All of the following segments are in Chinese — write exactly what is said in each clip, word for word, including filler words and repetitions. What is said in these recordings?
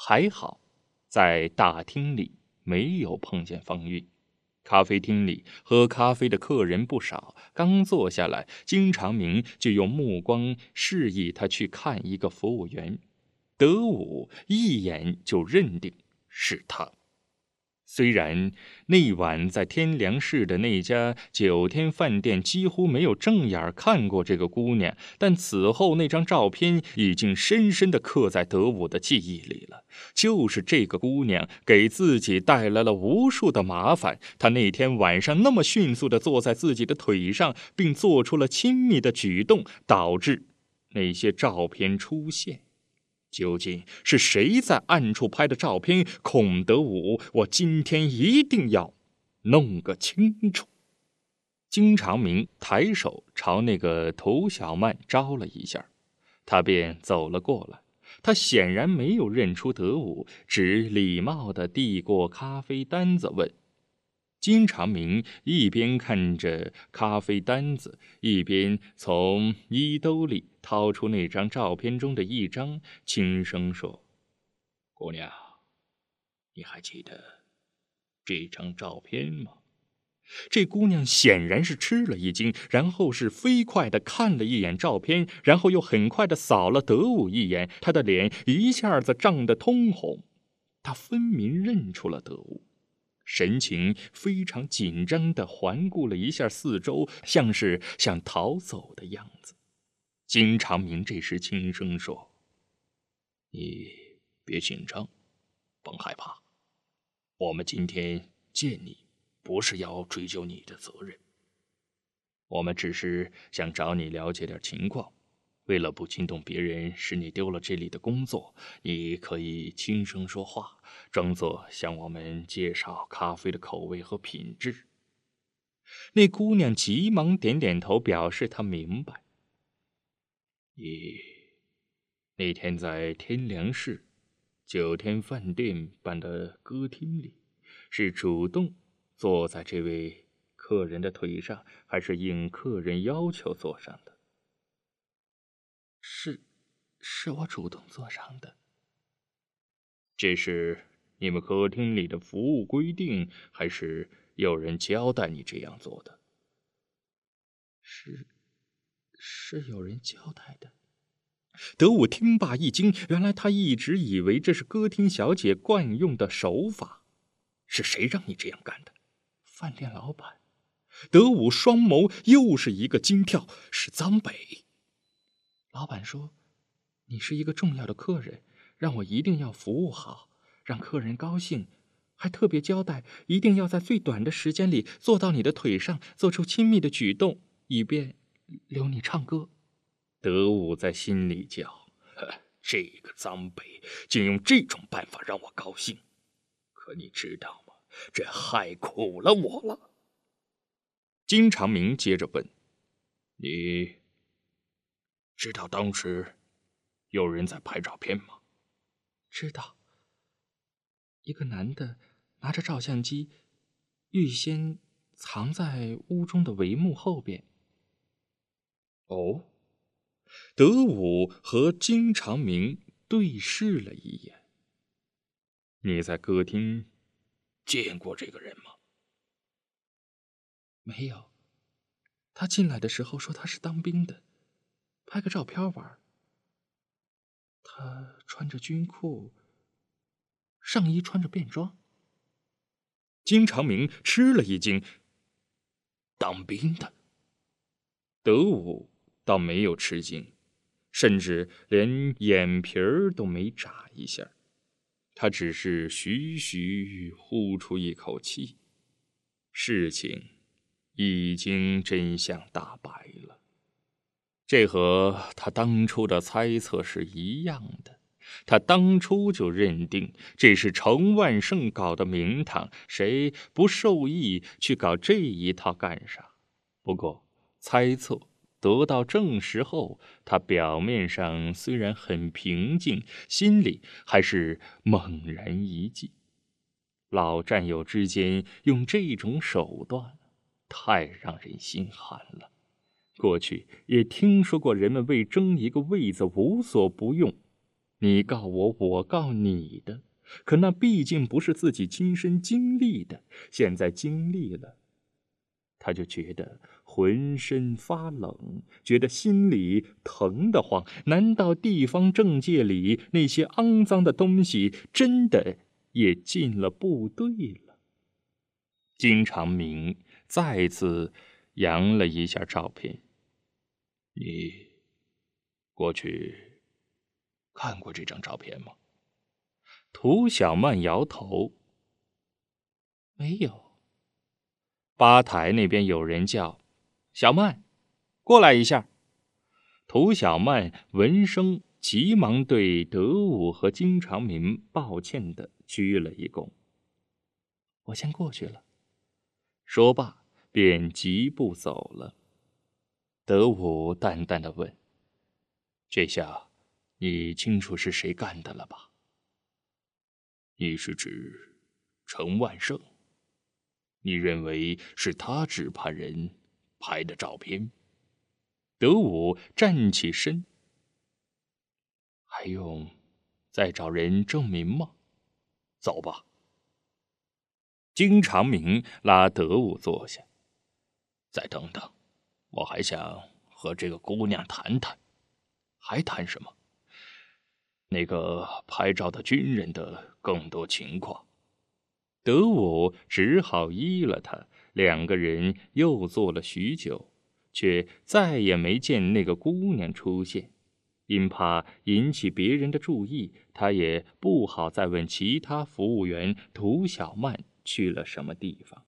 还好，在大厅里没有碰见方玉。咖啡厅里喝咖啡的客人不少，刚坐下来，金长明就用目光示意他去看一个服务员。德武一眼就认定是他。虽然那晚在天良市的那家九天饭店几乎没有正眼看过这个姑娘，但此后那张照片已经深深地刻在德武的记忆里了。就是这个姑娘给自己带来了无数的麻烦，她那天晚上那么迅速地坐在自己的腿上，并做出了亲密的举动，导致那些照片出现。究竟是谁在暗处拍的照片？孔德武，我今天一定要弄个清楚。金长明抬手朝那个涂小曼招了一下，他便走了过来。他显然没有认出德武，只礼貌地递过咖啡单子问。金长明一边看着咖啡单子，一边从衣兜里掏出那张照片中的一张，轻声说：“姑娘，你还记得这张照片吗？”这姑娘显然是吃了一惊，然后是飞快地看了一眼照片，然后又很快地扫了德武一眼，她的脸一下子涨得通红。她分明认出了德武，神情非常紧张地环顾了一下四周，像是想逃走的样子。金长明这时轻声说：“你别紧张，甭害怕，我们今天见你不是要追究你的责任，我们只是想找你了解点情况。为了不惊动别人，使你丢了这里的工作，你可以轻声说话，装作向我们介绍咖啡的口味和品质。”那姑娘急忙点点头，表示她明白。你那天在天良市九天饭店办的歌厅里，是主动坐在这位客人的腿上，还是应客人要求坐上的？ 是，是我主动坐上的。 这是你们歌厅里的服务规定，还是有人交代你这样做的？ 是，是有人交代的。 德武听罢一惊，原来他一直以为这是歌厅小姐惯用的手法。是谁让你这样干的？ 饭店老板。 德武双眸又是一个惊跳，是张北。 老板说，你是一个重要的客人，让我一定要服务好，让客人高兴，还特别交代一定要在最短的时间里坐到你的腿上，做出亲密的举动，以便留你唱歌。 德武在心里叫：这个张北竟用这种办法让我高兴，可你知道吗？这害苦了我了。金长明接着问：你知道当时有人在拍照片吗？ 知道。一个男的拿着照相机，预先藏在屋中的帷幕后边。 哦。德武和金长明对视了一眼。你在歌厅见过这个人吗？ 没有。他进来的时候说他是当兵的，拍个照片玩。他穿着军裤，上衣穿着便装。 金长明吃了一惊。当兵的？德武倒没有吃惊，甚至连眼皮儿都没眨一下，他只是徐徐呼出一口气。事情已经真相大白了，这和他当初的猜测是一样的。他当初就认定这是程万胜搞的名堂，谁不受益去搞这一套干啥？不过猜测得到证实后，他表面上虽然很平静，心里还是猛然一悸。老战友之间用这种手段，太让人心寒了。过去也听说过人们为争一个位子无所不用， 你告我，我告你的，可那毕竟不是自己亲身经历的，现在经历了，他就觉得浑身发冷，觉得心里疼得慌。难道地方政界里那些肮脏的东西真的也进了部队了？金长明再次扬了一下照片。 你过去看过这张照片吗？ 涂小曼摇头。没有。吧台那边有人叫：“小曼，过来一下。”涂小曼闻声急忙对德武和金长民抱歉地鞠了一躬。“我先过去了。”说罢便疾步走了。德武淡淡地问：“ 这下你清楚是谁干的了吧？”“你是指程万胜？你认为是他指派人拍的照片？” 德武站起身。 “还用再找人证明吗？走吧。” 金长明拉德武坐下。 “再等等，我还想和这个姑娘谈谈。”“还谈什么？”“那个拍照的军人的更多情况。” 德武只好依了他。两个人又坐了许久，却再也没见那个姑娘出现。因怕引起别人的注意，他也不好再问其他服务员涂小曼去了什么地方。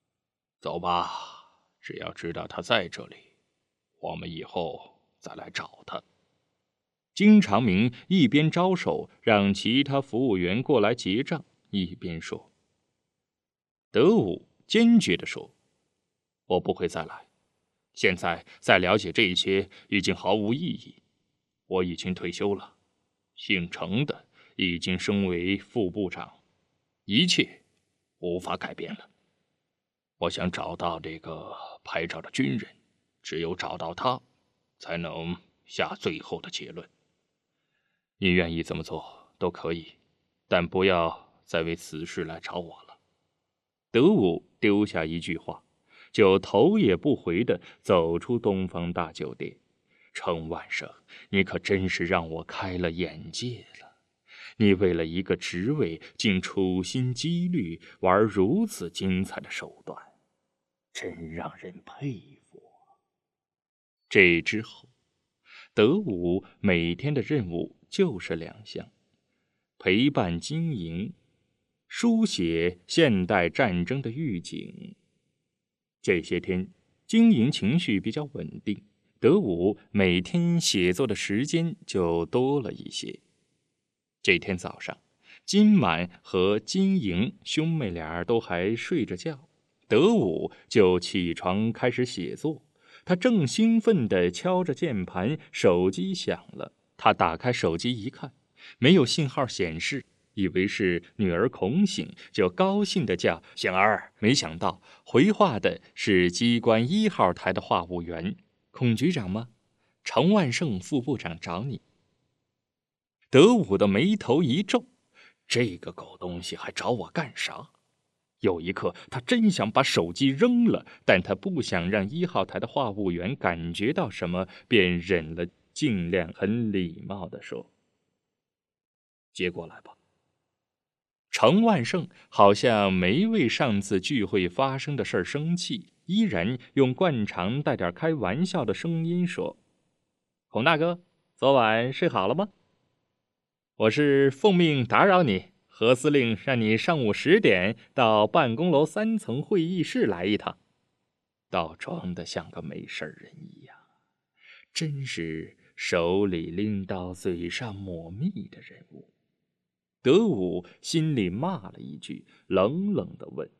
“走吧，只要知道她在这里，我们以后再来找她。” 金长明一边招手让其他服务员过来结账，一边说。德武坚决地说：“我不会再来，现在再了解这些已经毫无意义。我已经退休了，姓程的已经升为副部长，一切无法改变了。 我想找到这个拍照的军人，只有找到他，才能下最后的结论。 你愿意这么做都可以，但不要再为此事来找我了。”德武丢下一句话，就头也不回地走出东方大酒店。程万胜，你可真是让我开了眼界了。你为了一个职位，竟处心积虑玩如此精彩的手段，真让人佩服。这之后，德武每天的任务就是两项：陪伴金营，书写现代战争的预警。这些天，经营情绪比较稳定，德武每天写作的时间就多了一些。这天早上，金满和金营兄妹俩都还睡着觉，德武就起床开始写作。他正兴奋地敲着键盘，手机响了。他打开手机一看，没有信号显示，以为是女儿恐醒，就高兴地叫醒儿。没想到回话的是机关一号台的话务员：“孔局长吗？程万胜副部长找你。”德武的眉头一皱，这个狗东西还找我干啥？有一刻，他真想把手机扔了，但他不想让一号台的话务员感觉到什么，便忍了，尽量很礼貌地说：“接过来吧。”程万胜好像没为上次聚会发生的事儿生气，依然用惯常带点开玩笑的声音说：“孔大哥，昨晚睡好了吗？我是奉命打扰你。何司令让你上午十点到办公楼三层会议室来一趟，倒装得像个没事人一样，真是手里拎刀嘴上抹蜜的人物。”德武心里骂了一句，冷冷地问：“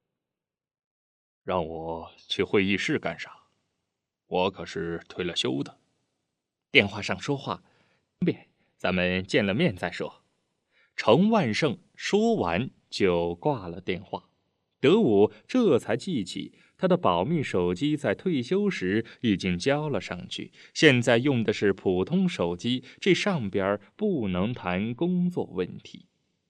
让我去会议室干啥？我可是退了休的。”“ 电话上说话方便，咱们见了面再说。”程万胜说完就挂了电话。德武这才记起他的保密手机在退休时已经交了上去，现在用的是普通手机，这上边不能谈工作问题。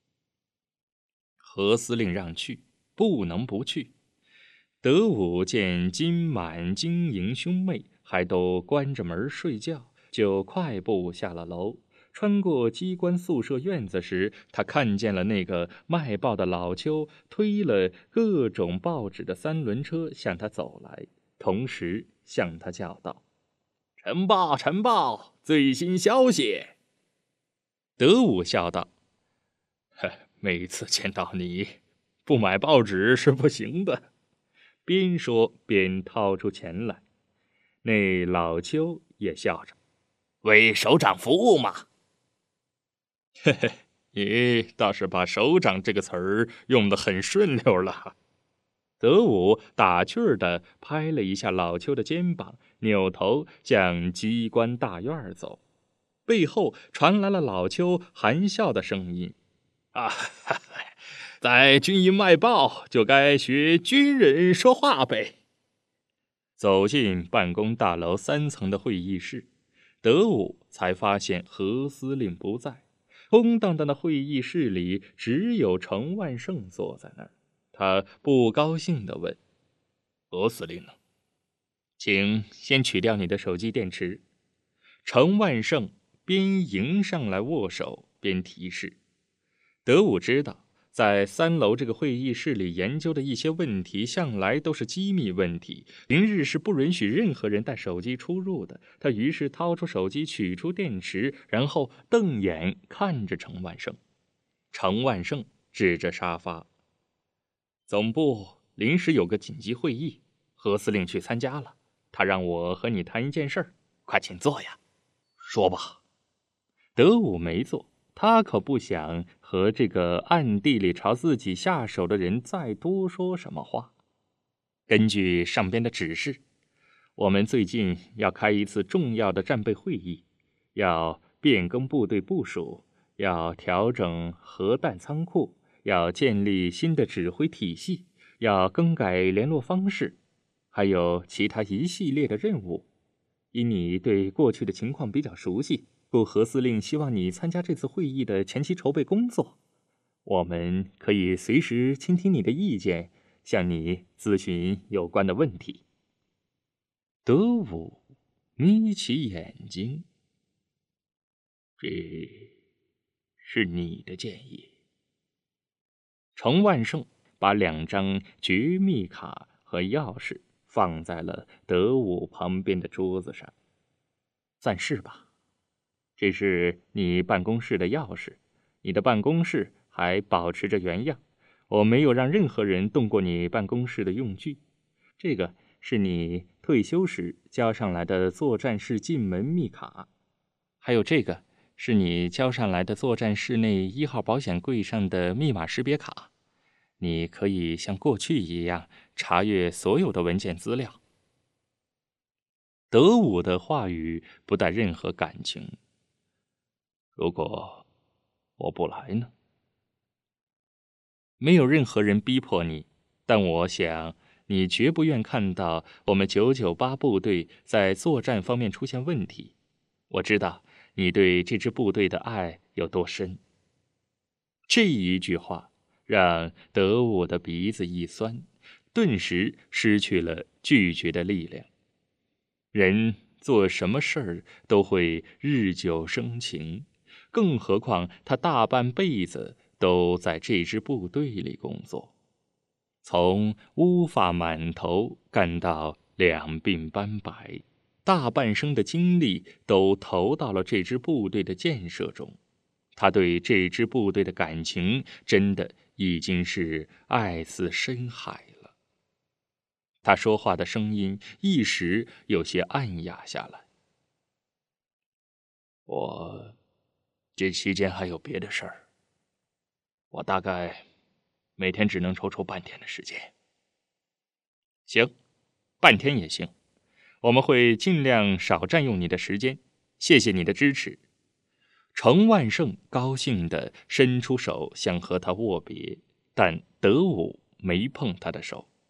何司令让去，不能不去。德武见金满、金莹兄妹还都关着门睡觉，就快步下了楼。穿过机关宿舍院子时，他看见了那个卖报的老邱推了各种报纸的三轮车向他走来，同时向他叫道：“晨报，晨报，最新消息！”德武笑道：“每次见到你，不买报纸是不行的。”边说边掏出钱来。那老邱也笑着：“为首长服务嘛。”嘿嘿，你倒是把首长这个词儿用得很顺溜了。德武打趣儿地拍了一下老邱的肩膀，扭头向机关大院走。背后传来了老邱含笑的声音：“啊，哈哈，在军营卖报就该学军人说话呗。”走进办公大楼三层的会议室，德武才发现何司令不在。空荡荡的会议室里只有程万胜坐在那儿。他不高兴地问：“何司令呢？”“请先取掉你的手机电池。”程万胜边迎上来握手边提示。德武知道在三楼这个会议室里研究的一些问题向来都是机密问题，平日是不允许任何人带手机出入的。他于是掏出手机，取出电池，然后瞪眼看着程万胜。程万胜指着沙发：“总部临时有个紧急会议，何司令去参加了，他让我和你谈一件事儿，快请坐呀。”“说吧。”德武没坐，他可不想和这个暗地里朝自己下手的人再多说什么话。根据上边的指示，我们最近要开一次重要的战备会议，要变更部队部署，要调整核弹仓库，要建立新的指挥体系，要更改联络方式，还有其他一系列的任务。因你对过去的情况比较熟悉，故何司令希望你参加这次会议的前期筹备工作。我们可以随时倾听你的意见，向你咨询有关的问题。德武眯起眼睛：“这是你的建议。”程万胜把两张绝密卡和钥匙放在了德武旁边的桌子上。“算是吧。这是你办公室的钥匙，你的办公室还保持着原样，我没有让任何人动过你办公室的用具。这个是你退休时交上来的作战室进门密卡，还有这个是你交上来的作战室内一号保险柜上的密码识别卡。你可以像过去一样查阅所有的文件资料。”德武的话语不带任何感情。“如果我不来呢？”“没有任何人逼迫你，但我想你绝不愿看到我们九九八部队在作战方面出现问题。我知道你对这支部队的爱有多深。”这一句话让德武的鼻子一酸，顿时失去了拒绝的力量。人做什么事儿都会日久生情，更何况他大半辈子都在这支部队里工作，从乌发满头干到两鬓斑白，大半生的精力都投到了这支部队的建设中。他对这支部队的感情真的已经是爱似深海了。他说话的声音一时有些暗哑下来。“我这期间还有别的事儿，我大概每天只能抽出半天的时间。”“行，半天也行，我们会尽量少占用你的时间，谢谢你的支持。”程万胜高兴地伸出手想和他握别，但德武没碰他的手，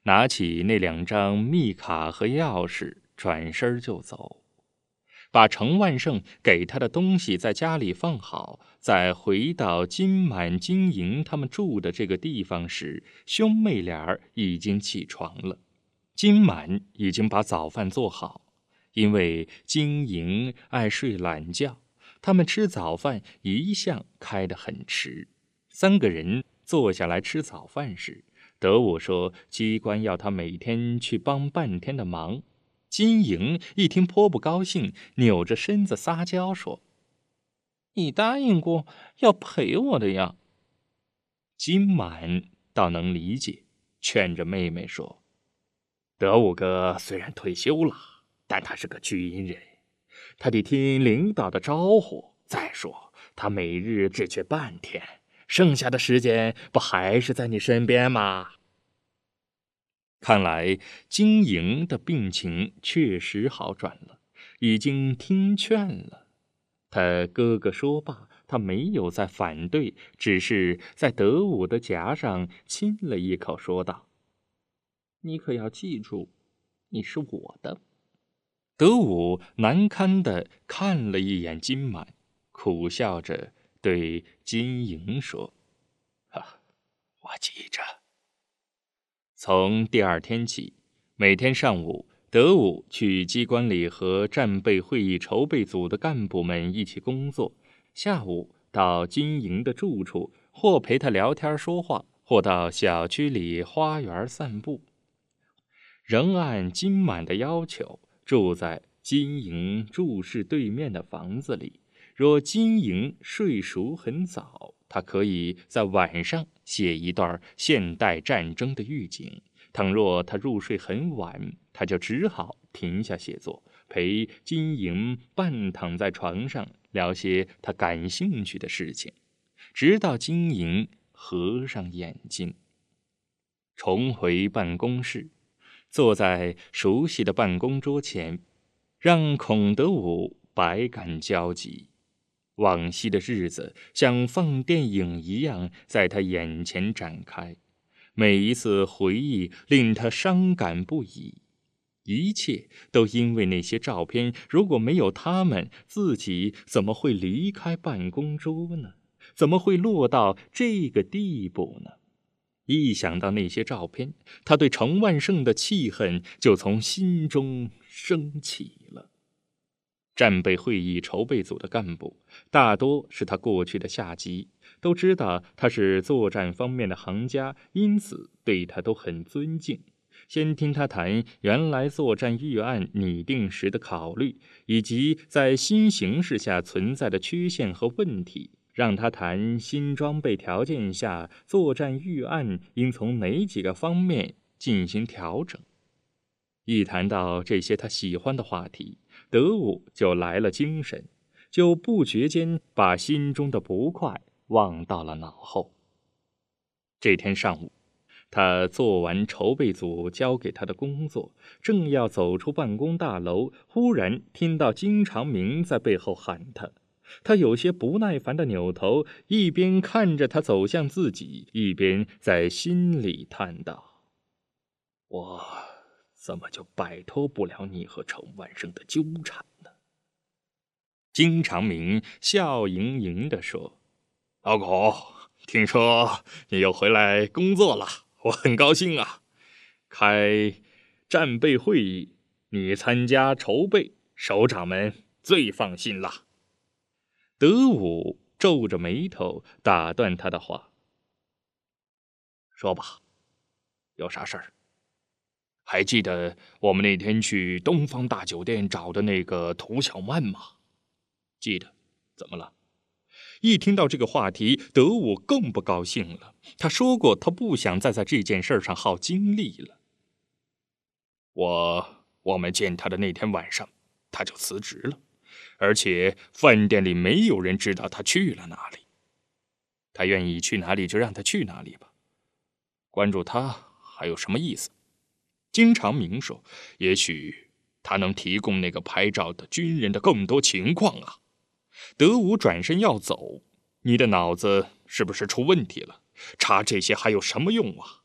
拿起那两张密卡和钥匙，转身就走。把程万胜给他的东西在家里放好，再回到金满、金莹他们住的这个地方时，兄妹俩已经起床了。金满已经把早饭做好，因为金莹爱睡懒觉，他们吃早饭一向开得很迟。三个人坐下来吃早饭时，德武说机关要他每天去帮半天的忙。金莹一听颇不高兴，扭着身子撒娇说：“你答应过要陪我的呀。”金满倒能理解，劝着妹妹说：“德武哥虽然退休了，但他是个军人，他得听领导的招呼。再说他每日只去半天，剩下的时间不还是在你身边吗？”看来金莹的病情确实好转了，已经听劝了。他哥哥说罢，他没有再反对，只是在德武的颊上亲了一口，说道：“你可要记住，你是我的。”德武难堪地看了一眼金满，苦笑着对金莹说：“啊，我记着。”从第二天起，每天上午，德武去机关里和战备会议筹备组的干部们一起工作，下午到金莹的住处，或陪他聊天说话，或到小区里花园散步。仍按金满的要求，住在金莹住室对面的房子里。若金莹睡熟很早，他可以在晚上写一段现代战争的预警；倘若他入睡很晚，他就只好停下写作，陪金莹半躺在床上聊些他感兴趣的事情，直到金莹合上眼睛。重回办公室，坐在熟悉的办公桌前，让孔德武百感交集。往昔的日子像放电影一样在他眼前展开，每一次回忆令他伤感不已。一切都因为那些照片，如果没有他们，自己怎么会离开办公桌呢？怎么会落到这个地步呢？一想到那些照片，他对程万胜的气恨就从心中升起了。战备会议筹备组的干部大多是他过去的下级，都知道他是作战方面的行家，因此对他都很尊敬。先听他谈原来作战预案拟定时的考虑，以及在新形势下存在的缺陷和问题，让他谈新装备条件下作战预案应从哪几个方面进行调整。一谈到这些他喜欢的话题，德武就来了精神，就不觉间把心中的不快忘到了脑后。这天上午，他做完筹备组交给他的工作，正要走出办公大楼，忽然听到金长明在背后喊他。他有些不耐烦地扭头，一边看着他走向自己，一边在心里叹道：“我怎么就摆脱不了你和程万胜的纠缠呢？”金长明笑盈盈地说：“老孔，听说你又回来工作了，我很高兴啊。开战备会议，你参加筹备，首长们最放心了。”德武皱着眉头打断他的话：“说吧，有啥事儿？还记得我们那天去东方大酒店找的那个涂小曼吗？记得，怎么了？”一听到这个话题，德武更不高兴了。他说过，他不想再在这件事上耗精力了。我我们见他的那天晚上，他就辞职了，而且饭店里没有人知道他去了哪里。他愿意去哪里就让他去哪里吧，关注他还有什么意思？金长明说：“也许他能提供那个拍照的军人的更多情况啊。”德武转身要走：“你的脑子是不是出问题了？查这些还有什么用啊？”